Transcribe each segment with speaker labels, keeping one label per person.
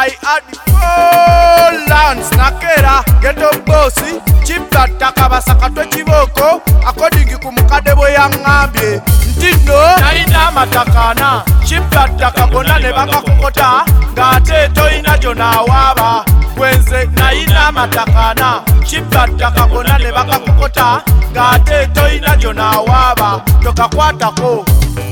Speaker 1: I had 4 lands nakera ghetto boss chipta takabasaka twekiboko according ku mukadde bwe yaŋŋambye nti nno nalina amatakana chipta takagona ne bakakokota ng'ate toyina gy'onaawaaba gwenze nalina amatakana chipta takagona ne bakakokota ng'ate toyina gy'onaawaaba tokakwatako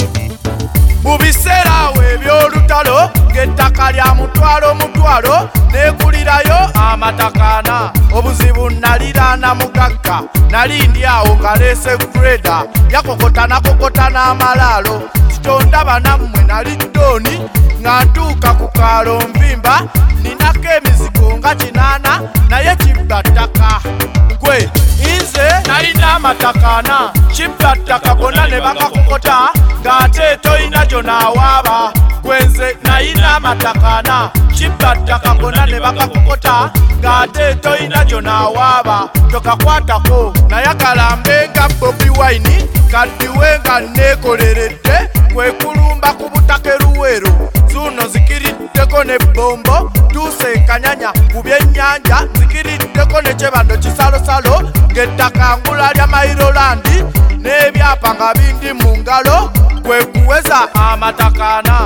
Speaker 1: mu biseera awo eby'olutalo ng'ettaka lya mutwalo neegulirayo amatakana obuzibu naliraana mugagga nali ndi awo ngaleese greda yakokota nakokota n'amalaalo kitondaba nammwe nali ddooni nga ntuuka ku kaalo nvimba ninako emizigo nga 8 naye kibba ttaka gwe nze nalina amatakana kibba ttaka gonna ne bakakokota ng'ate toyina gy'onaawaaba gwenze nalina amatakana kibba ttaka gonna ne bakakokota ng'ate toyina gy'onaawaaba tokakwatako nayagala nga Bobi Wine kaddiwe nga neekoleredde kwe kulumba ku butaka eruweero zuno zikiriddeko ne bombo tuuse kanyanya ku byennyanja zikiriddeko ne kyebando kisalosalo ng'ettaka ngula lya Mailolandi n'ebyapa nga bindi mu ngalo kwe kuweza amatakana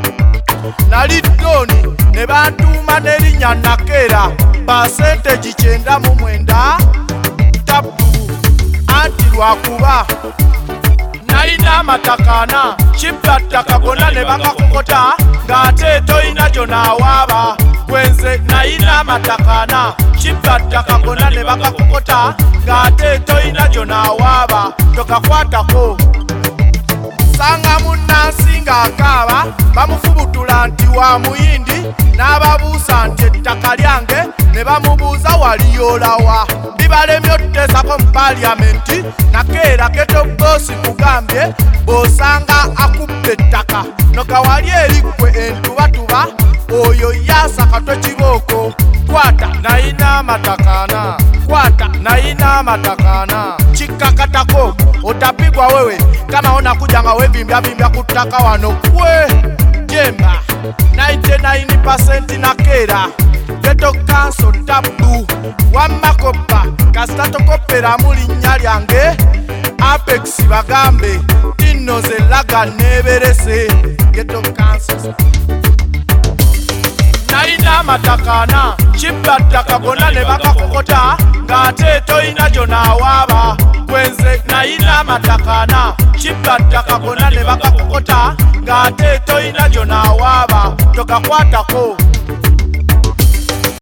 Speaker 1: nali ddooni ne bantuuma n'erinnya Nakera pasenteji 99 tabu anti lwakuba nalina amatakana kibba ttaka gonna ne bakakokota ng'ate toyina gy'onaawaaba gwenze nalina amatakana kibba ttaka gonna ne bakakokota ng'ate toyina gy'onaawaaba tokakwatako sanga munnansi ng'akaaba bamufubutula nti wa muyindi n'ababuusa nti ettaka lyange ne bamubuuza waliyoolawa bibalemye otuteesako mu paaliyamenti Nakera ghetto boss kugambye bw'osanga akubba ettaka noga wali eri ggwe entubatuba oyo yaasaka twekibooko kwata nalina amatakana kwata nalina amatakana kikkakatako otapigwa wewe kama onakuja nga wevimbyavimvya ku ttaka wano kwe jemba 99% Nakera ghetto council tabu wammakopa kasita tokoperamu linnya lyange Apex bagambe tino ze laga neberese ghetto council nalina amatakana kibba ttaka gonna ne bakakokota ng'ate toyina gy'onaawaaba gwenze nalina amatakana kibba ttaka gonna ne bakakokota ng'ate toyina gy'onaawaaba tokakwatako